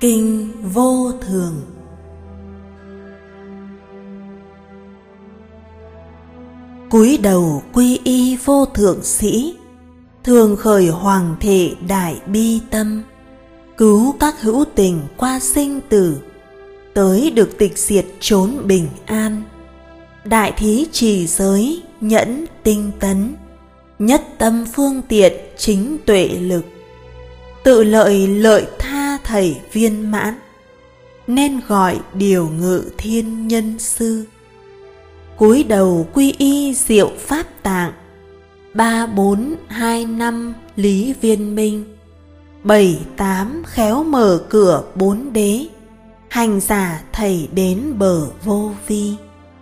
Kinh Vô Thường. Cúi đầu quy y vô thượng sĩ, thường khởi hoàng thể đại bi tâm, cứu các hữu tình qua sinh tử, tới được tịch diệt chốn bình an. Đại thí trì giới nhẫn tinh tấn, nhất tâm phương tiện chính tuệ lực, tự lợi lợi tha thảy viên mãn, nên gọi điều ngự thiên nhân sư. Cúi đầu quy y diệu pháp tạng, 3, 4, 2, 5 lý viên minh, 7, 8 khéo mở cửa 4 đế, hành giả thầy đến bờ vô vi.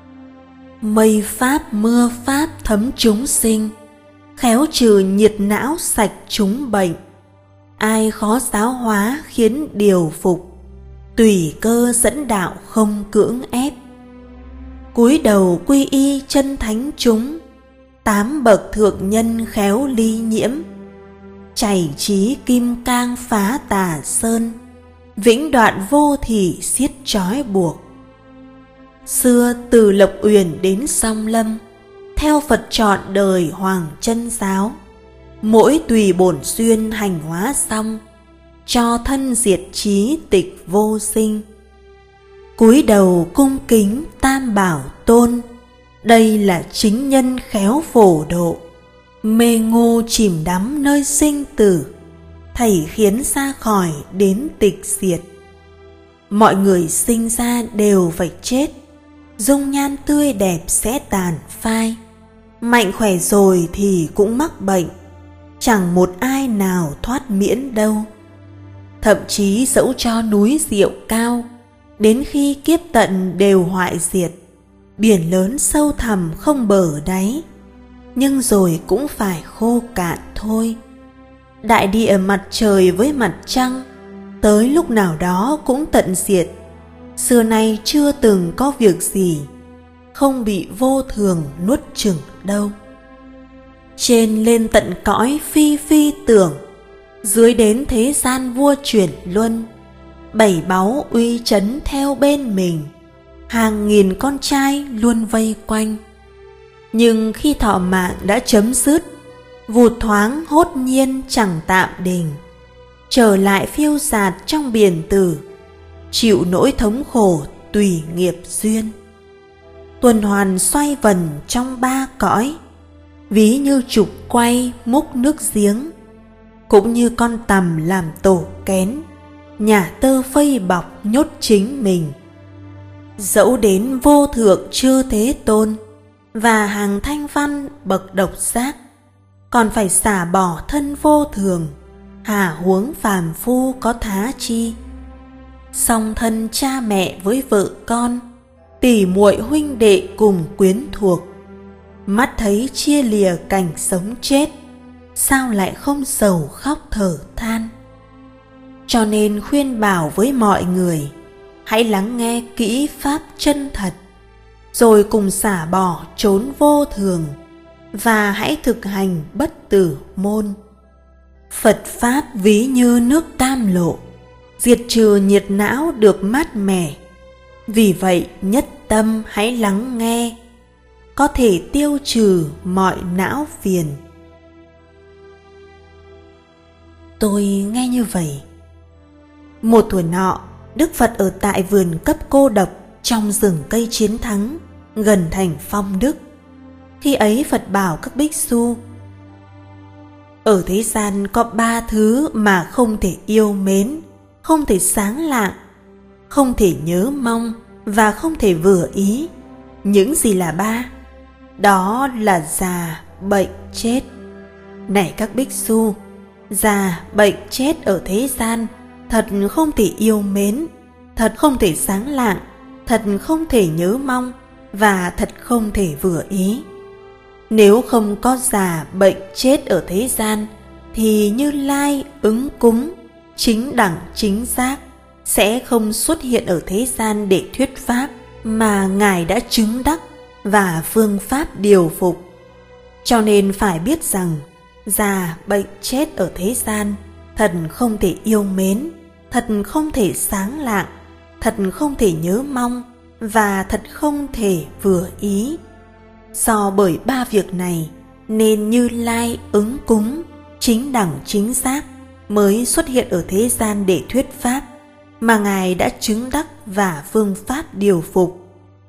Mây pháp mưa pháp thấm chúng sinh, khéo trừ nhiệt não sạch chúng bệnh. Ai khó giáo hóa khiến điều phục, tùy cơ dẫn đạo không cưỡng ép. Cúi đầu quy y chân thánh chúng, 8 bậc thượng nhân khéo ly nhiễm, chảy trí kim cang phá tà sơn, vĩnh đoạn vô thỉ xiết trói buộc. Xưa từ Lộc Uyển đến Song Lâm, theo Phật trọn đời Hoàng Chân Giáo, mỗi tùy bổn duyên hành hóa xong, cho thân diệt trí tịch vô sinh. Cúi đầu cung kính Tam Bảo Tôn, đây là chính nhân khéo phổ độ. Mê ngu chìm đắm nơi sinh tử, thầy khiến ra khỏi đến tịch diệt. Mọi người sinh ra đều phải chết, dung nhan tươi đẹp sẽ tàn phai. Mạnh khỏe rồi thì cũng mắc bệnh, chẳng một ai nào thoát miễn đâu. Thậm chí dẫu cho núi diệu cao, đến khi kiếp tận đều hoại diệt. Biển lớn sâu thẳm không bờ đáy, nhưng rồi cũng phải khô cạn thôi. Đại địa mặt trời với mặt trăng, tới lúc nào đó cũng tận diệt. Xưa nay chưa từng có việc gì không bị vô thường nuốt chửng đâu. Trên lên tận cõi phi phi tưởng, dưới đến thế gian vua chuyển luân. 7 báu uy chấn theo bên mình, hàng nghìn con trai luôn vây quanh. Nhưng khi thọ mạng đã chấm dứt, vụt thoáng hốt nhiên chẳng tạm đình, trở lại phiêu dạt trong biển tử, chịu nỗi thống khổ tùy nghiệp duyên. Tuần hoàn xoay vần trong 3 cõi, ví như trục quay múc nước giếng, cũng như con tằm làm tổ kén, nhà tơ phây bọc nhốt chính mình. Dẫu đến vô thượng chư Thế Tôn và hàng thanh văn bậc độc giác, còn phải xả bỏ thân vô thường, hà huống phàm phu có thá chi. Song thân cha mẹ với vợ con, tỉ muội huynh đệ cùng quyến thuộc, mắt thấy chia lìa cảnh sống chết, sao lại không sầu khóc thở than. Cho nên khuyên bảo với mọi người, hãy lắng nghe kỹ pháp chân thật, rồi cùng xả bỏ chốn vô thường, và hãy thực hành bất tử môn. Phật Pháp ví như nước tam lộ, diệt trừ nhiệt não được mát mẻ. Vì vậy nhất tâm hãy lắng nghe, có thể tiêu trừ mọi não phiền. Tôi nghe như vậy. Một thuở nọ, Đức Phật ở tại vườn cấp cô độc trong rừng cây Chiến Thắng, gần thành Phong Đức. Khi ấy Phật bảo các bích xu: ở thế gian có 3 thứ mà không thể yêu mến, không thể sáng lạng, không thể nhớ mong và không thể vừa ý. Những gì là 3? Đó là già, bệnh, chết. Này các bích xu, già, bệnh, chết ở thế gian thật không thể yêu mến, thật không thể sáng lạng, thật không thể nhớ mong và thật không thể vừa ý. Nếu không có già, bệnh, chết ở thế gian, thì Như Lai ứng cúng, chính đẳng chính giác sẽ không xuất hiện ở thế gian để thuyết pháp mà Ngài đã chứng đắc và phương pháp điều phục. Cho nên phải biết rằng già, bệnh, chết ở thế gian thật không thể yêu mến, thật không thể sáng lạng, thật không thể nhớ mong, và thật không thể vừa ý. Do bởi ba việc này nên Như Lai ứng cúng chính đẳng chính xác mới xuất hiện ở thế gian để thuyết pháp, mà Ngài đã chứng đắc và phương pháp điều phục.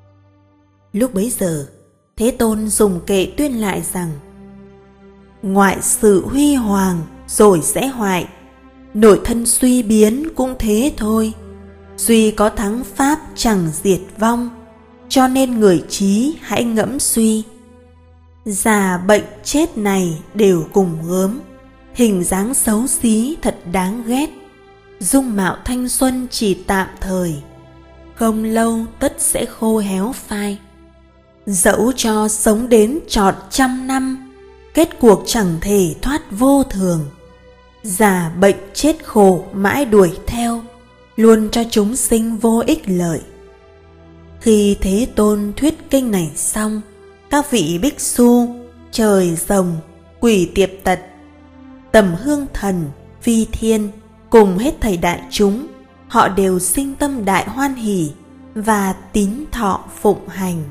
Lúc bấy giờ, Thế Tôn dùng kệ tuyên lại rằng: ngoại sự huy hoàng rồi sẽ hoại, nội thân suy biến cũng thế thôi. Duy có thắng pháp chẳng diệt vong, cho nên người trí hãy ngẫm suy. Già bệnh chết này đều cùng gớm, hình dáng xấu xí thật đáng ghét. Dung mạo thanh xuân chỉ tạm thời, không lâu tất sẽ khô héo phai. Dẫu cho sống đến trọn 100 năm, kết cuộc chẳng thể thoát vô thường. Già bệnh chết khổ mãi đuổi theo, luôn cho chúng sinh vô ích lợi. Khi Thế Tôn thuyết kinh này xong, các vị bích xu, trời rồng, quỷ tiệp tật, tầm hương thần, phi thiên cùng hết thảy đại chúng, họ đều sinh tâm đại hoan hỷ và tín thọ phụng hành.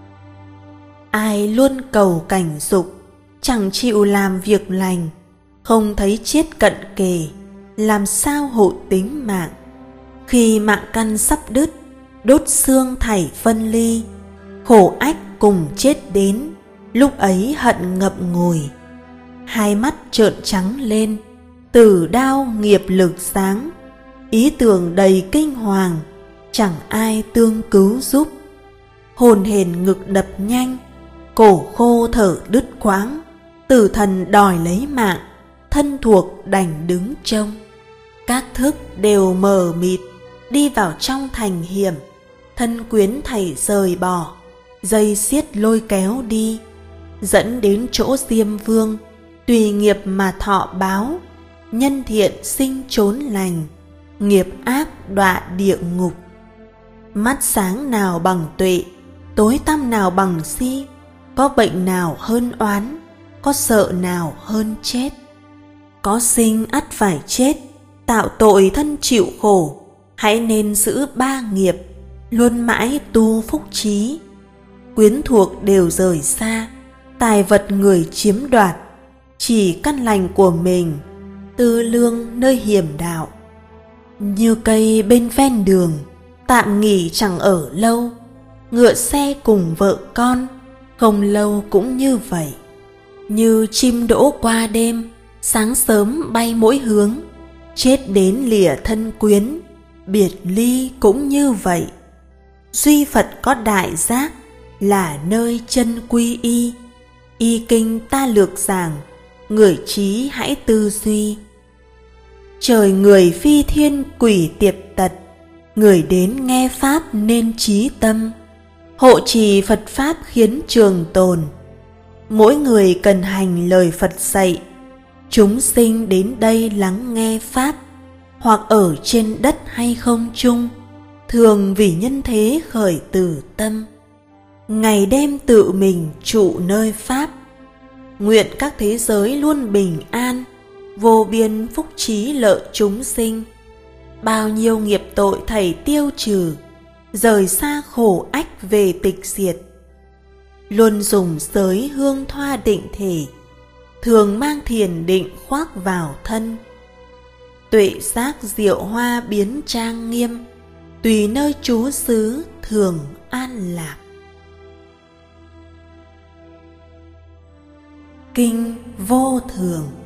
Ai luôn cầu cảnh dục, chẳng chịu làm việc lành, không thấy chết cận kề, làm sao hộ tính mạng. Khi mạng căn sắp đứt, đốt xương thảy phân ly, khổ ách cùng chết đến, lúc ấy hận ngập ngùi. Hai mắt trợn trắng lên, tử đao nghiệp lực sáng, ý tưởng đầy kinh hoàng, chẳng ai tương cứu giúp. Hồn hển ngực đập nhanh, cổ khô thở đứt quãng, tử thần đòi lấy mạng, thân thuộc đành đứng trông. Các thức đều mờ mịt, đi vào trong thành hiểm, thân quyến thảy rời bỏ, dây xiết lôi kéo đi, dẫn đến chỗ Diêm Vương, tùy nghiệp mà thọ báo. Nhân thiện sinh chốn lành, nghiệp ác đọa địa ngục. Mắt sáng nào bằng tuệ, tối tăm nào bằng si, có bệnh nào hơn oán, có sợ nào hơn chết. Có sinh ắt phải chết, tạo tội thân chịu khổ, hãy nên giữ ba nghiệp, luôn mãi tu phúc trí. Quyến thuộc đều rời xa, tài vật người chiếm đoạt, chỉ căn lành của mình, tư lương nơi hiểm đạo. Như cây bên ven đường, tạm nghỉ chẳng ở lâu, ngựa xe cùng vợ con, không lâu cũng như vậy. Như chim đỗ qua đêm, sáng sớm bay mỗi hướng, chết đến lìa thân quyến, biệt ly cũng như vậy. Duy Phật có đại giác, là nơi chân quy y. Y kinh ta lược giảng, người trí hãy tư duy. Trời người phi thiên quỷ tiệp tật, người đến nghe pháp nên trí tâm. Hộ trì Phật pháp khiến trường tồn, mỗi người cần hành lời Phật dạy. Chúng sinh đến đây lắng nghe pháp, hoặc ở trên đất hay không trung, thường vì nhân thế khởi từ tâm. Ngày đêm tự mình trụ nơi pháp, nguyện các thế giới luôn bình an, vô biên phúc trí lợi chúng sinh. Bao nhiêu nghiệp tội thảy tiêu trừ, rời xa khổ ách về tịch diệt. Luôn dùng giới hương thoa định thể, thường mang thiền định khoác vào thân. Tuệ giác diệu hoa biến trang nghiêm, tùy nơi trú xứ thường an lạc. Kinh Vô Thường.